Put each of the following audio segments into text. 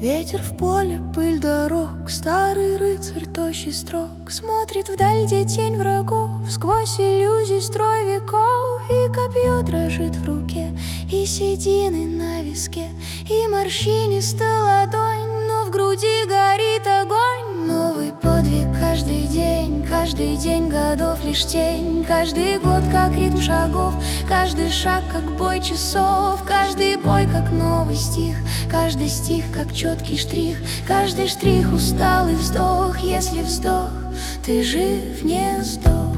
Ветер в поле, пыль дорог, старый рыцарь, тощий строг, смотрит вдаль, где тень врагов, сквозь иллюзий строй веков. И копье дрожит в руке, и седины на виске, и морщинистая ладонь, но в груди горит огонь. Новый подвиг каждый день годов лишь тень, каждый год как ритм шагов, каждый шаг как бой часов, каждый бой как новый стих, каждый стих как четкий штрих, каждый штрих усталый вздох. Если вздох, ты жив, не сдох.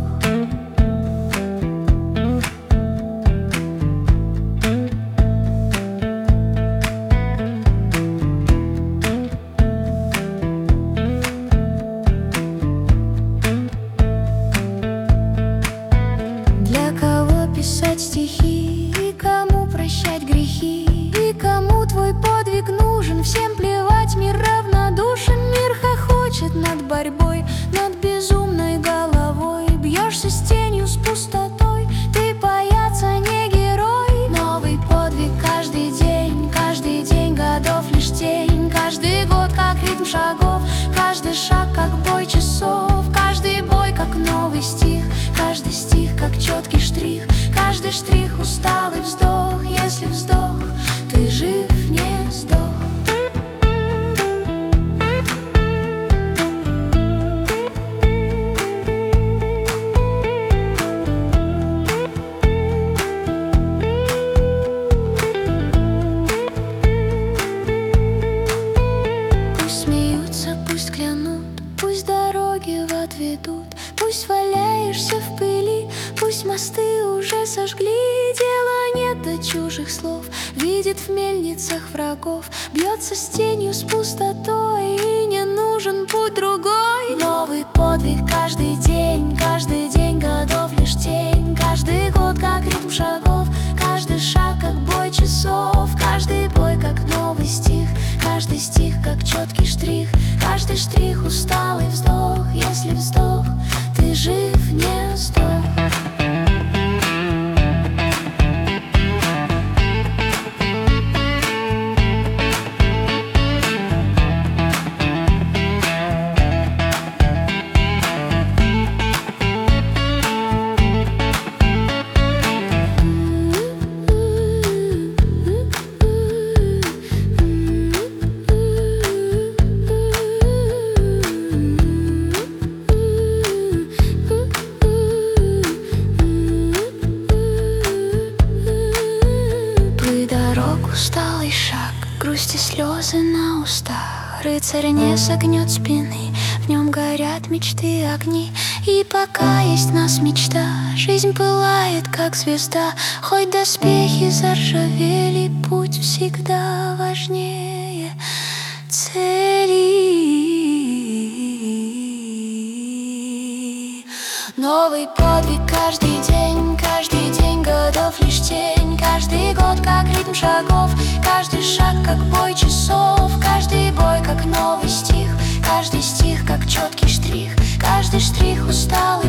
Писать стихи, и кому прощать грехи, и кому твой подвиг нужен. Всем плевать, мир равнодушен, мир хохочет над борьбой, над безумной головой. Бьешься с тенью, с пустотой, ты паяться не герой. Новый подвиг каждый день годов лишь тень, каждый год как ритм шагов, каждый шаг как бой часов, каждый бой как новый стих, каждый стих как четкий штрих, каждый штрих усталый вздох. Если вздох, ты жив, не сдох. Пусть смеются, пусть клянут, пусть дороги в ад ведут, пусть валяешься в пыли, пусть мосты уже сожгли. Дела нет до чужих слов, видит в мельницах врагов, бьется с тенью, с пустотой, и не нужен путь другой. Новый подвиг каждый день годов лишь тень, каждый год как ритм шагов, каждый шаг как бой часов, каждый бой как новый стих, каждый стих как четкий штрих, каждый штрих усталый вздох. Если вздох, ты жив, не сдох. Усталый шаг, грусть и слезы на устах. Рыцарь не согнет спины, в нем горят мечты огни. И пока есть в нас мечта, жизнь пылает, как звезда. Хоть доспехи заржавели, путь всегда важнее цели. Новый подвиг каждый день годов лишь тень, каждый год как ритм шагов, каждый шаг как бой часов, каждый бой как новый стих, каждый стих как четкий штрих, каждый штрих усталый